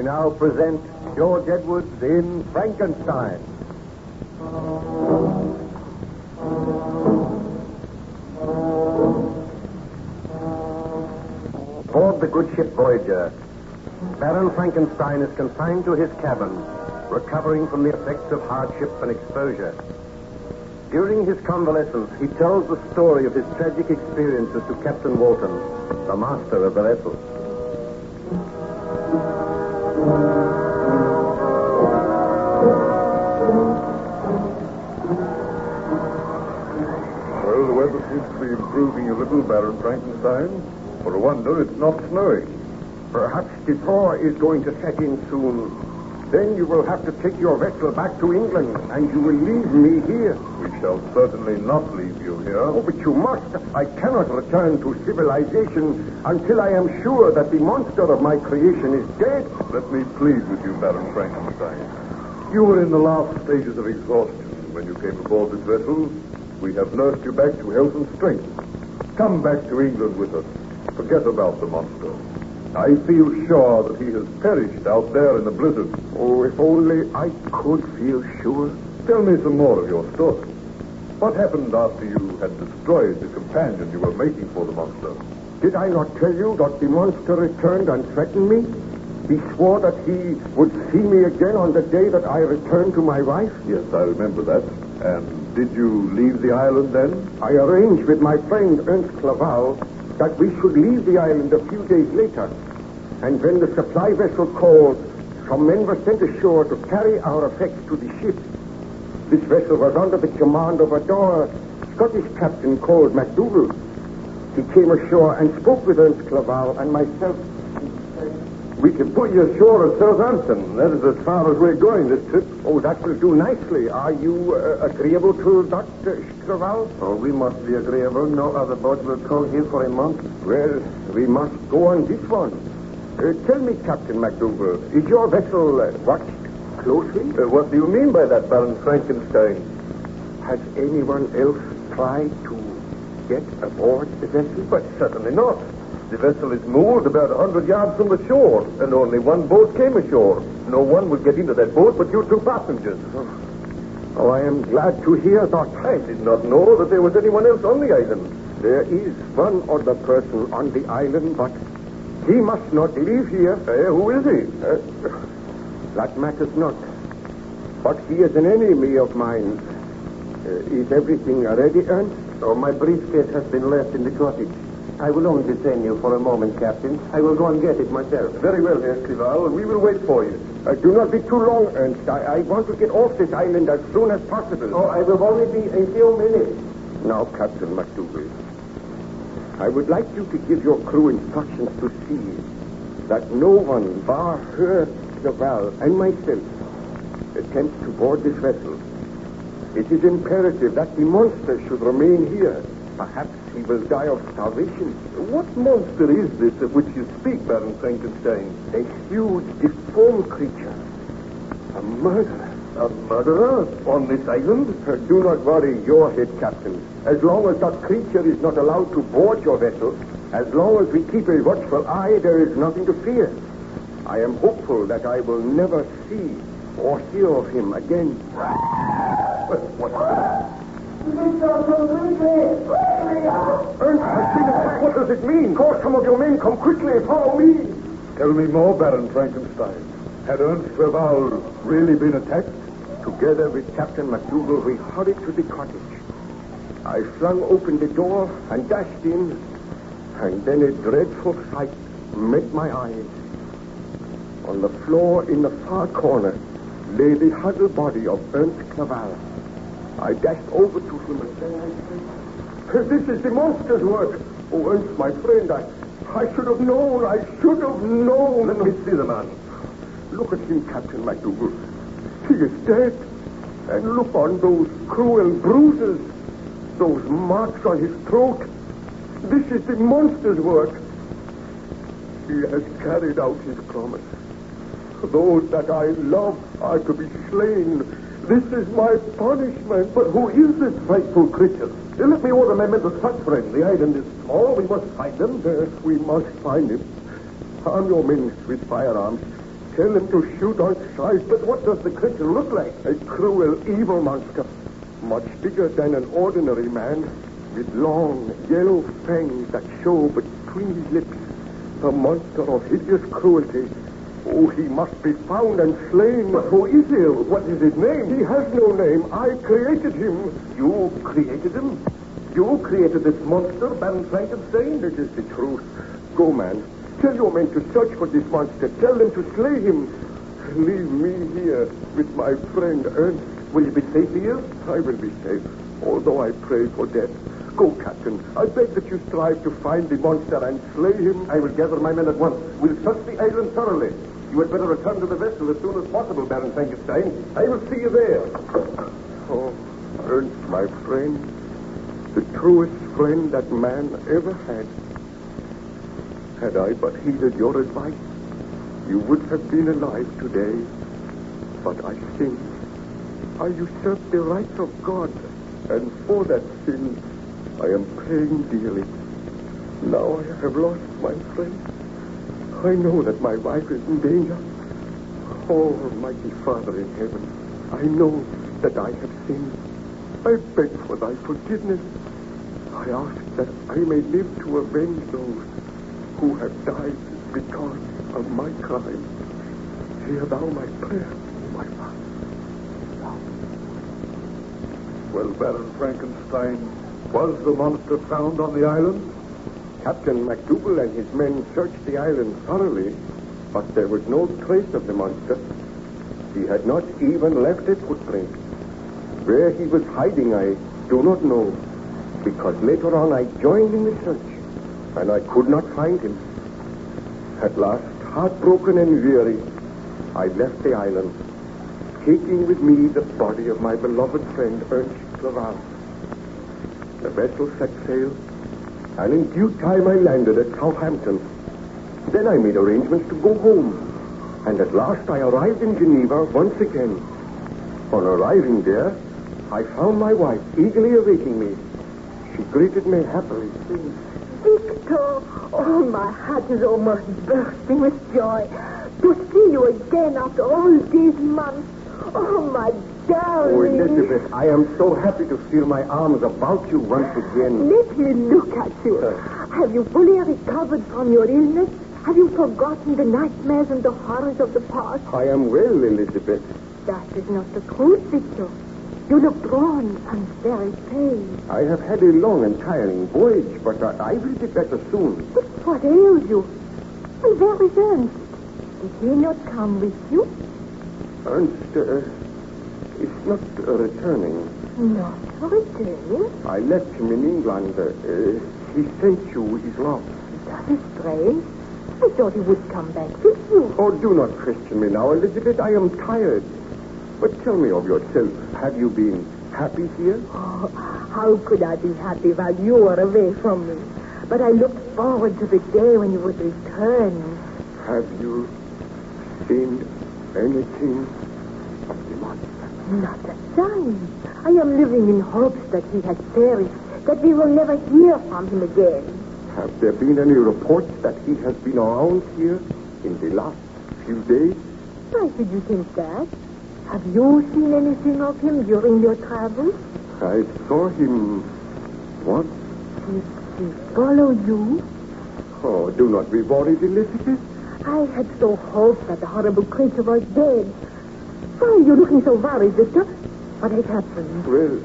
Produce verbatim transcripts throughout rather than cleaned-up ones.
now present George Edwards in Frankenstein. Aboard the good ship Voyager, Baron Frankenstein is confined to his cabin, recovering from the effects of hardship and exposure. During his convalescence, he tells the story of his tragic experiences to Captain Walton, the master of the vessel. Well, the weather seems to be improving a little, Baron Frankenstein. For a wonder, it's not snowing. Perhaps the thaw is going to set in soon. Then you will have to take your vessel back to England, and you will leave me here. We shall certainly not leave you here. Oh, but you must. I cannot return to civilization until I am sure that the monster of my creation is dead. Let me plead with you, Baron Frankenstein. You were in the last stages of exhaustion when you came aboard this vessel. We have nursed you back to health and strength. Come back to England with us. Forget about the monster. I feel sure that he has perished out there in the blizzard. Oh, if only I could feel sure. Tell me some more of your story. What happened after you had destroyed the companion you were making for the monster? Did I not tell you that the monster returned and threatened me? He swore that he would see me again on the day that I returned to my wife? Yes, I remember that. And did you leave the island then? I arranged with my friend Ernst Clerval that we should leave the island a few days later. And when the supply vessel called, some men were sent ashore to carry our effects to the ship. This vessel was under the command of a dour Scottish captain called MacDougall. He came ashore and spoke with Ernst Clerval and myself. We can put you ashore at Southampton. That is as far as we're going this trip. Oh, that will do nicely. Are you uh, agreeable to that, uh, Clerval? Oh, we must be agreeable. No other boat will call here for a month. Well, we must go on this one. Uh, tell me, Captain MacDougall, is your vessel uh, watched closely? Uh, what do you mean by that, Baron Frankenstein? Has anyone else tried to get aboard the vessel? But certainly not. The vessel is moored about a hundred yards from the shore, and only one boat came ashore. No one would get into that boat but you two passengers. Oh, oh I am glad to hear that. I did not know that there was anyone else on the island. There is one other person on the island, but he must not live here. Uh, who is he? Uh, that matters not. But he is an enemy of mine. Uh, is everything ready, Ernst? Oh, my briefcase has been left in the cottage. I will only detain you for a moment, Captain. I will go and get it myself. Very well, Herr Clerval. We will wait for you. Uh, do not be too long, Ernst. I, I want to get off this island as soon as possible. Oh, I will only be a few minutes. Now, Captain MacDougall, I would like you to give your crew instructions to see that no one, bar her, Clerval, and myself, attempts to board this vessel. It is imperative that the monster should remain here. Perhaps he will die of starvation. What monster is this of which you speak, Baron Frankenstein? A huge, deformed creature. A murderer. A murderer? On this island? Uh, do not worry your head, Captain. As long as that creature is not allowed to board your vessel, as long as we keep a watchful eye, there is nothing to fear. I am hopeful that I will never see or hear of him again. What? What? Ernst, I see the... What does it mean? Call some of your men. Come quickly. Follow me. Tell me more, Baron Frankenstein. Had Ernst Clerval really been attacked? Together with Captain MacDougall, we hurried to the cottage. I flung open the door and dashed in, and then a dreadful sight met my eyes. On the floor in the far corner lay the huddled body of Ernst Clerval. I dashed over to him and said, "This is the monster's work. Oh, Ernst, my friend, I, I should have known. I should have known." Let me see the man. Look at him, Captain MacDougall. He is dead. And look on those cruel bruises, those marks on his throat. This is the monster's work. He has carried out his promise. Those that I love are to be slain. This is my punishment. But who is this frightful creature? Let me order my men to search for him. The island is small. We must find him. Yes, we must find him. Arm your men with firearms. Tell him to shoot on sight. But what does the creature look like? A cruel, evil monster. Much bigger than an ordinary man, with long, yellow fangs that show between his lips. A monster of hideous cruelty. Oh, he must be found and slain. But who is he? What is his name? He has no name. I created him. You created him? You created this monster, Baron Frankenstein? It is the truth. Go, man. Tell your men to search for this monster. Tell them to slay him. Leave me here with my friend Ernst. Will you be safe here? I will be safe, although I pray for death. Go, Captain. I beg that you strive to find the monster and slay him. I will gather my men at once. We'll search the island thoroughly. You had better return to the vessel as soon as possible, Baron Frankenstein. I will see you there. Oh, Ernst, my friend. The truest friend that man ever had. Had I but heeded your advice, you would have been alive today. But I sinned. I usurped the rights of God, and for that sin, I am paying dearly. Now I have lost my friend. I know that my wife is in danger. Oh, Almighty Father in heaven, I know that I have sinned. I beg for thy forgiveness. I ask that I may live to avenge those who have died because of my crime. Hear thou my prayer, my Father. Well, Baron Frankenstein, was the monster found on the island? Captain MacDougall and his men searched the island thoroughly, but there was no trace of the monster. He had not even left a footprint. Where he was hiding, I do not know, because later on I joined in the search, and I could not find him. At last, heartbroken and weary, I left the island, taking with me the body of my beloved friend Ernst Clerval. The vessel set sail, and in due time I landed at Southampton. Then I made arrangements to go home, and at last I arrived in Geneva once again. On arriving there, I found my wife eagerly awaiting me. She greeted me happily. Victor! Oh, my heart is almost bursting with joy. To see you again after all these months. Oh, my darling. Oh, Elizabeth, I am so happy to feel my arms about you once again. Let me look at you. Have you fully recovered from your illness? Have you forgotten the nightmares and the horrors of the past? I am well, Elizabeth. That is not the truth, Victor. You look drawn and very pale. I have had a long and tiring voyage, but I, I will be better soon. But what ails you? And where is Ernst? Did he not come with you? Ernst uh, is not uh, returning. Not returning? I left him in England. Uh, uh, he sent you his love. That is strange. I thought he would come back with you. Oh, do not question me now, Elizabeth. I am tired. But tell me of yourself. Have you been happy here? Oh, how could I be happy while you were away from me? But I looked forward to the day when you would return. Have you seen anything of the monster? Not a sign. I am living in hopes that he has perished, that we will never hear from him again. Have there been any reports that he has been around here in the last few days? Why should you think that? Have you seen anything of him during your travels? I saw him once. Did he follow you? Oh, do not be worried, Elizabeth. I had so hoped that the horrible creature was dead. Why are you looking so worried, Victor? What has happened? Well,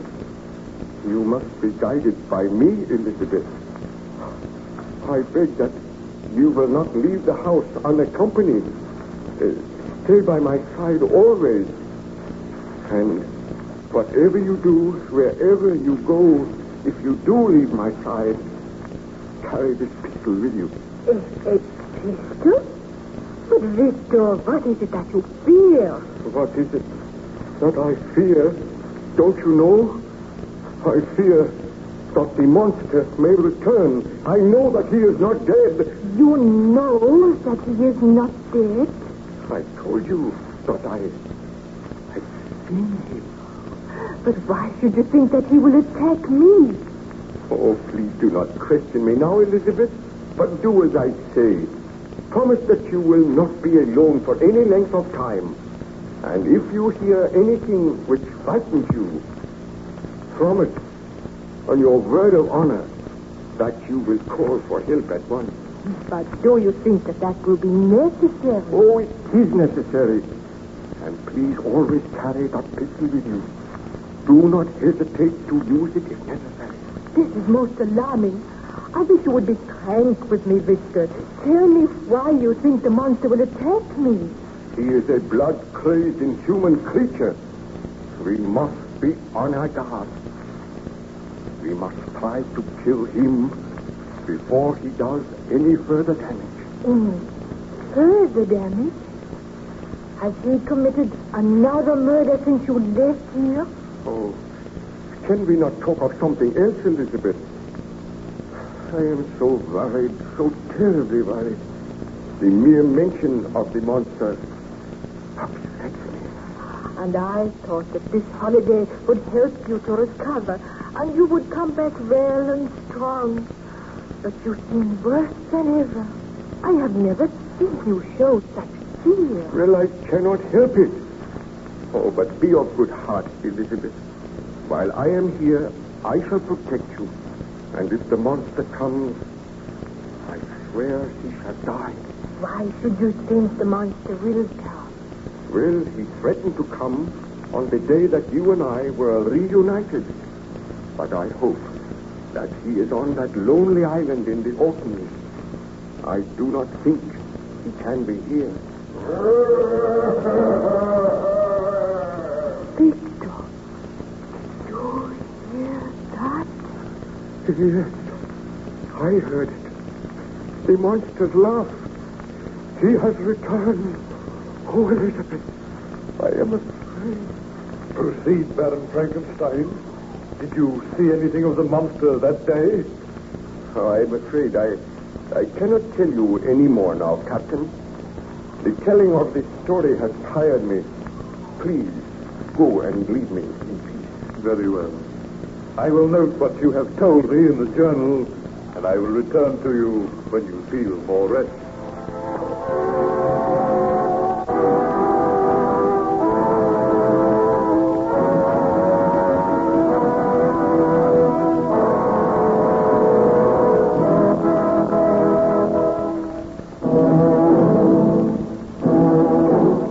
you must be guided by me, Elizabeth. I beg that you will not leave the house unaccompanied. Uh, stay by my side always. And whatever you do, wherever you go, if you do leave my side, carry this pistol with you. A, a pistol? But, Victor, what is it that you fear? What is it that I fear? Don't you know? I fear that the monster may return. I know that he is not dead. You know that he is not dead? I told you that I had seen him. But why should you think that he will attack me? Oh, please do not question me now, Elizabeth, but do as I say. Promise that you will not be alone for any length of time. And if you hear anything which frightens you, promise on your word of honor that you will call for help at once. But do you think that that will be necessary? Oh, it is necessary. And please always carry that pistol with you. Do not hesitate to use it if necessary. This is most alarming. I wish you would be frank with me, Victor. Tell me why you think the monster will attack me. He is a blood-crazed, inhuman creature. We must be on our guard. We must try to kill him before he does any further damage. Mm. Further damage? Has he committed another murder since you left here? Oh, can we not talk of something else, Elizabeth? I am so worried, so terribly worried. The mere mention of the monster upsets me. And I thought that this holiday would help you to recover, and you would come back well and strong. But you seem worse than ever. I have never seen you show such fear. Well, I cannot help it. Oh, but be of good heart, Elizabeth. While I am here, I shall protect you. And if the monster comes, I swear he shall die. Why should you think the monster will come? Well, he threatened to come on the day that you and I were reunited. But I hope that he is on that lonely island in the autumn. I do not think he can be here. Victor, you hear that? Yes, I heard it. The monster's laugh. He has returned. Oh, Elizabeth, I am afraid. Proceed, Baron Frankenstein. Did you see anything of the monster that day? Oh, I'm afraid I, I cannot tell you any more now, Captain. The telling of this story has tired me. Please, go and leave me in peace. Very well. I will note what you have told me in the journal, and I will return to you when you feel more rest.